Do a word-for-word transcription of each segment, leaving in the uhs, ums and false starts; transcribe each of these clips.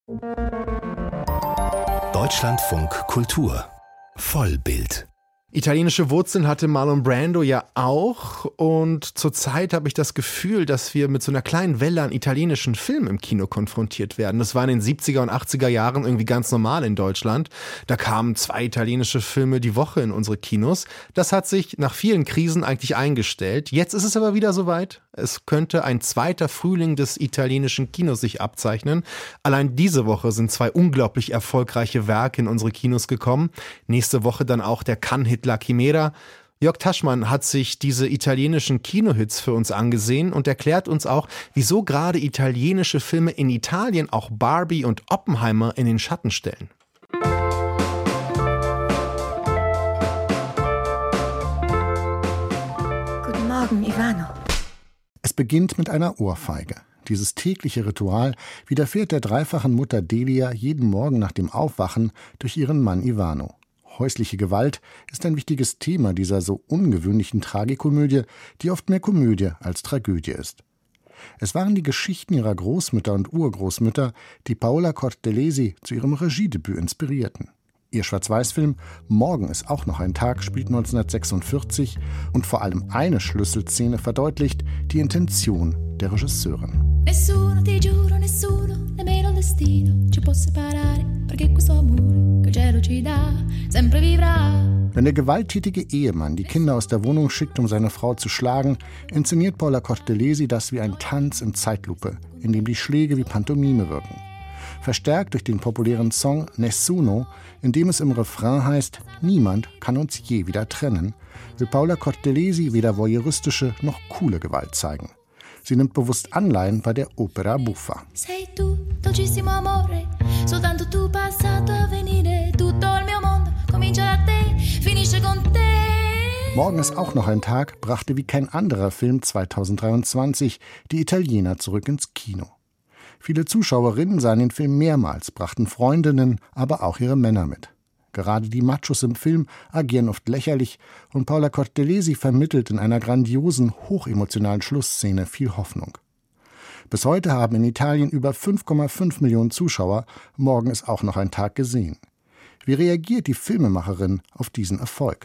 Deutschlandfunk Kultur Vollbild. Italienische Wurzeln hatte Marlon Brando ja auch, und zurzeit habe ich das Gefühl, dass wir mit so einer kleinen Welle an italienischen Filmen im Kino konfrontiert werden. Das war in den siebziger und achtziger Jahren irgendwie ganz normal in Deutschland. Da kamen zwei italienische Filme die Woche in unsere Kinos. Das hat sich nach vielen Krisen eigentlich eingestellt. Jetzt ist es aber wieder soweit. Es könnte ein zweiter Frühling des italienischen Kinos sich abzeichnen. Allein diese Woche sind zwei unglaublich erfolgreiche Werke in unsere Kinos gekommen. Nächste Woche dann auch der Cannes-Hit La Chimera. Jörg Taschmann hat sich diese italienischen Kinohits für uns angesehen und erklärt uns auch, wieso gerade italienische Filme in Italien auch Barbie und Oppenheimer in den Schatten stellen. Guten Morgen, Ivano. Es beginnt mit einer Ohrfeige. Dieses tägliche Ritual widerfährt der dreifachen Mutter Delia jeden Morgen nach dem Aufwachen durch ihren Mann Ivano. Häusliche Gewalt ist ein wichtiges Thema dieser so ungewöhnlichen Tragikomödie, die oft mehr Komödie als Tragödie ist. Es waren die Geschichten ihrer Großmütter und Urgroßmütter, die Paola Cortellesi zu ihrem Regiedebüt inspirierten. Ihr Schwarz-Weiß-Film »Morgen ist auch noch ein Tag« spielt neunzehnhundertsechsundvierzig und vor allem eine Schlüsselszene verdeutlicht die Intention der Regisseurin. Nessuno, ti giuro, nessuno, nemmeno il destino ci può separare, perché questo amore che il cielo ci dà sempre vivrà. Wenn der gewalttätige Ehemann die Kinder aus der Wohnung schickt, um seine Frau zu schlagen, inszeniert Paola Cortellesi das wie ein Tanz in Zeitlupe, in dem die Schläge wie Pantomime wirken. Verstärkt durch den populären Song Nessuno, in dem es im Refrain heißt, niemand kann uns je wieder trennen, will Paola Cortellesi weder voyeuristische noch coole Gewalt zeigen. Sie nimmt bewusst Anleihen bei der Opera Buffa. Sei tu, dolcissimo amore, soltanto tu passato a venire, tutto il mio mondo comincia da te, finisce con te. Morgen ist auch noch ein Tag brachte wie kein anderer Film zweitausenddreiundzwanzig die Italiener zurück ins Kino. Viele Zuschauerinnen sahen den Film mehrmals, brachten Freundinnen, aber auch ihre Männer mit. Gerade die Machos im Film agieren oft lächerlich und Paola Cortellesi vermittelt in einer grandiosen, hochemotionalen Schlussszene viel Hoffnung. Bis heute haben in Italien über fünf Komma fünf Millionen Zuschauer Morgen ist auch noch ein Tag gesehen. Wie reagiert die Filmemacherin auf diesen Erfolg?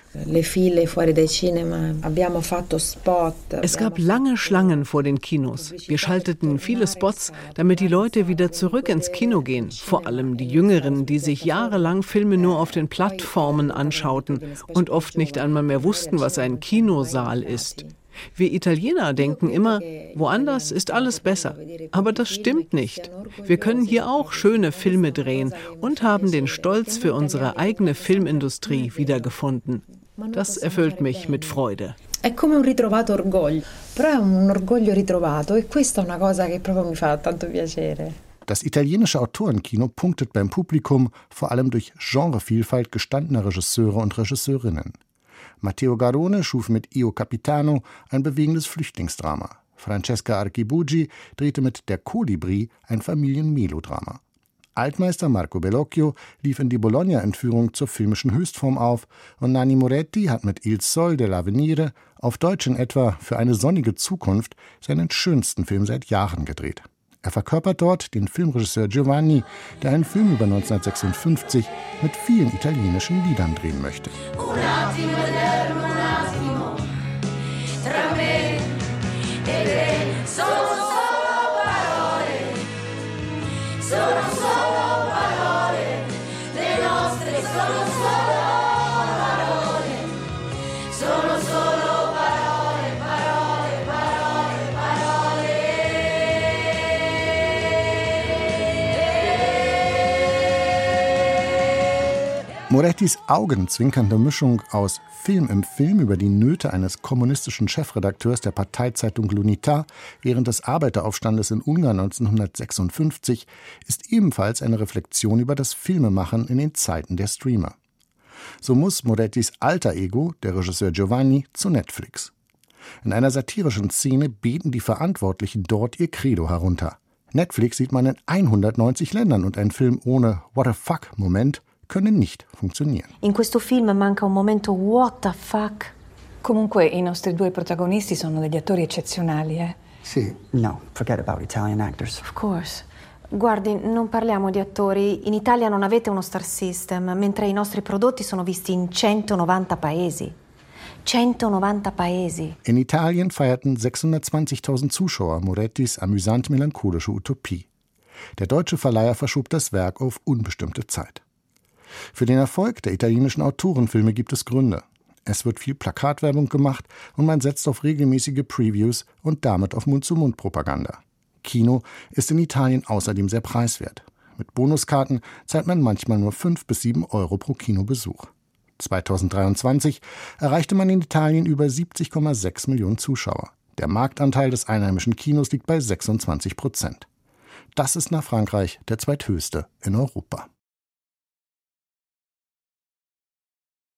Es gab lange Schlangen vor den Kinos. Wir schalteten viele Spots, damit die Leute wieder zurück ins Kino gehen. Vor allem die Jüngeren, die sich jahrelang Filme nur auf den Plattformen anschauten und oft nicht einmal mehr wussten, was ein Kinosaal ist. Wir Italiener denken immer, woanders ist alles besser. Aber das stimmt nicht. Wir können hier auch schöne Filme drehen und haben den Stolz für unsere eigene Filmindustrie wiedergefunden. Das erfüllt mich mit Freude. È come un ritrovato orgoglio, però è un orgoglio ritrovato e questa è una cosa che proprio mi fa tanto piacere. Das italienische Autorenkino punktet beim Publikum vor allem durch Genrevielfalt gestandener Regisseure und Regisseurinnen. Matteo Garrone schuf mit Io Capitano ein bewegendes Flüchtlingsdrama. Francesca Archibugi drehte mit Der Kolibri ein Familienmelodrama. Altmeister Marco Bellocchio lief in die Bologna-Entführung zur filmischen Höchstform auf und Nanni Moretti hat mit Il Sol dell'Avvenire, auf Deutsch in etwa Für eine sonnige Zukunft, seinen schönsten Film seit Jahren gedreht. Er verkörpert dort den Filmregisseur Giovanni, der einen Film über neunzehnhundertsechsundfünfzig mit vielen italienischen Liedern drehen möchte. Morettis augenzwinkernde Mischung aus Film im Film über die Nöte eines kommunistischen Chefredakteurs der Parteizeitung l'Unità während des Arbeiteraufstandes in Ungarn neunzehnhundertsechsundfünfzig ist ebenfalls eine Reflexion über das Filmemachen in den Zeiten der Streamer. So muss Morettis alter Ego, der Regisseur Giovanni, zu Netflix. In einer satirischen Szene beten die Verantwortlichen dort ihr Credo herunter. Netflix sieht man in hundertneunzig Ländern und ein Film ohne What the fuck-Moment können nicht funktionieren. In questo film manca un momento what the fuck. Comunque i nostri due protagonisti sono degli attori eccezionali, eh? Sì, no, forget about Italian actors. Of course. Guardi, non parliamo di attori. In Italia non avete uno star system, mentre i nostri prodotti sono visti in centonovanta paesi. centonovanta Paesi. In Italien feierten sechshundertzwanzigtausend Zuschauer Morettis amüsant-melancholische Utopie. Der deutsche Verleiher verschob das Werk auf unbestimmte Zeit. Für den Erfolg der italienischen Autorenfilme gibt es Gründe. Es wird viel Plakatwerbung gemacht und man setzt auf regelmäßige Previews und damit auf Mund-zu-Mund-Propaganda. Kino ist in Italien außerdem sehr preiswert. Mit Bonuskarten zahlt man manchmal nur fünf bis sieben Euro pro Kinobesuch. zweitausenddreiundzwanzig erreichte man in Italien über siebzig Komma sechs Millionen Zuschauer. Der Marktanteil des einheimischen Kinos liegt bei sechsundzwanzig Prozent. Das ist nach Frankreich der zweithöchste in Europa.